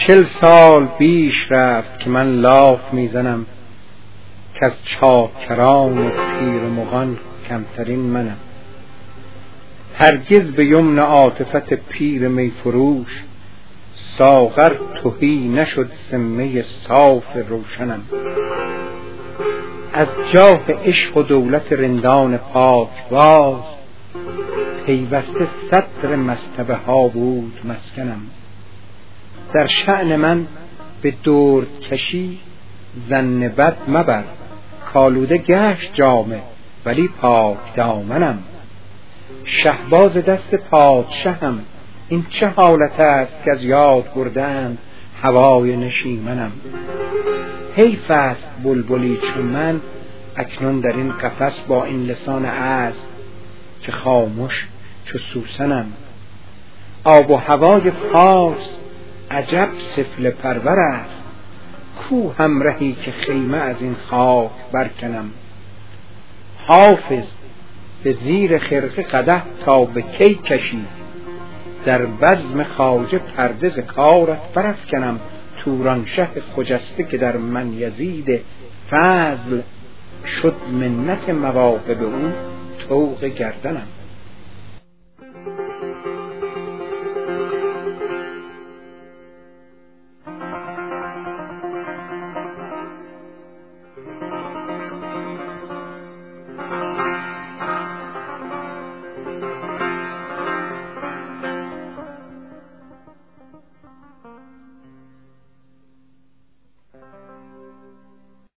40 سال بیش رفت که من لاف میزنم، که از چاکران پیر و مغان کمترین منم. هرگز به یمن عاطفت پیر میفروش، ساغر تهی نشد ذمه صاف روشنم. از جاه عشق و دولت رندان پاکباز، پیوسته صدر مصطبه ها بود مسکنم. در شأن من به درد کشی ظن بد مبر، کالوده گشت جامه ولی پاک دامنم. شهباز دست پادشهم، این چه حالت است که از یاد بردند هوای نشیمنم. حیف است بلبلی چون من اکنون در این قفس با این لسان اسب که خاموش چو سوسنم. آب و هوای فارس عجب سفله پرور است، کو همرهی که خیمه از این خاک برکنم. حافظ به زیر خرقه قدح تا به کی کشی، در بزم خواجه پرده ز کارت برافکنم. تورانشه خجسته که در من یزید فضل، شد منت مواهب او طوق گردنم.